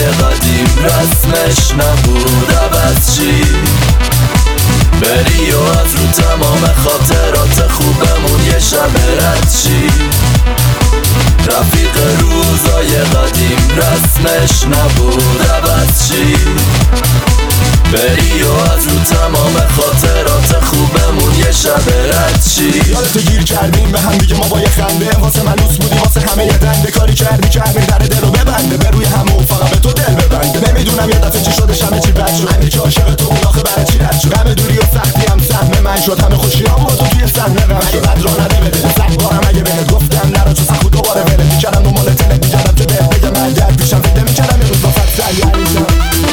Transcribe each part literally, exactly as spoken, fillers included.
قدیم رسمش نبود عوض چی؟ بری و از رو تمام خاطرات خوبمون یه شب رد چی؟ رفیق روزای قدیم رسمش نبود عوض چی؟ بری و از رو تمام خاطرات خوبمون یه شب رد چی؟ یادتو گیر کردیم به هم دیگه ما با یه خنده واسه منوس بودی واسه همه یه دنده کاری کردی کردیم در دل رو ببنده به روی همه و فقط به تو دل ببنده نمیدونم یه دفعه چی شدش همه چی بد شد همه که عاشق تو بود آخه برای چی رد شد همه دوری و سختی هم سهم من شد همه خوشی هم با تو توی صحنه غم شد بد راه نده بده سخت بارم اگه بهت گفتم نرا چو سخت دوباره ولت میکردم دنبال تلت میکردم که بهت بگم من درد پیشم فکر نمیکردم یه روز با فت سریعیشم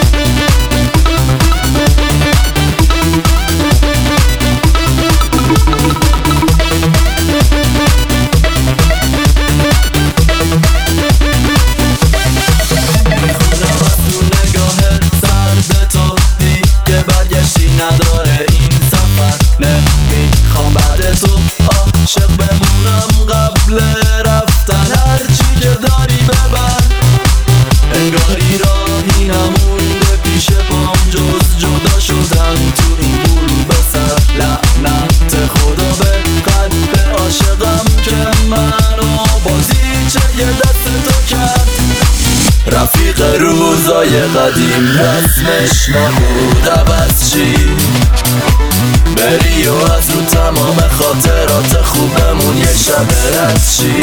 نداره این سفر نمیخوام بعد تو عاشق بمونم قبل رفتن هرچی که داری ببر انگاری راهی نمونده پیش پام جز جدا شدن تو این غروب سر لعنت خدا به قلب عاشقم که منو بازیچه یه دست تو کرد رفیق روزای قدیم رسمش نبود عوض چی؟ بری و از رو تمام خاطرات خوبمون یه شب رد چی؟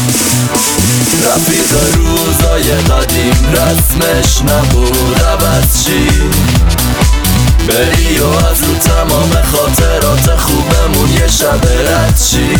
رفیق روزای قدیم رسمش نبود عوض چی؟ بری و از رو تمام خاطرات خوبمون یه شب رد چی؟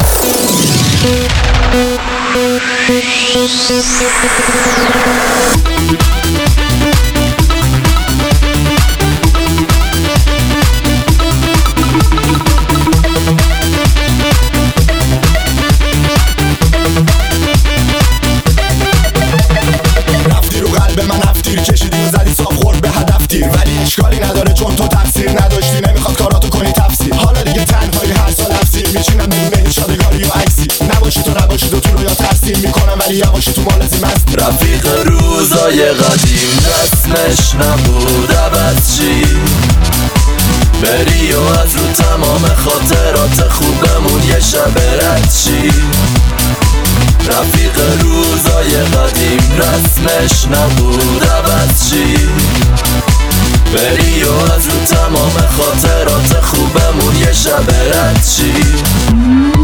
رفتی رو قلب من افتیر کشیدی و زدی صاف خورد به هدف تیر ولی اشکالی نداره چون تو تفسیر نداشتی نمیخواد کاراتو کنی تفسیر حالا دیگه تنهایی هر سال افسیر میچینم بدون شادگاری و عکسی نباشی تو نباشی تو تو رو یا ترسیم میکنم ولی یواشی تو مالزیم است رفیق روزای قدیم رسمش نبود عوض چی؟ بری و از رو تمام خاطرات خوبمون یه شب رد چی؟ رفیق روزای قدیم رسمش نبود عوض چی؟ بری و از رو تمام خاطرات خوبمون یه شب رد چی؟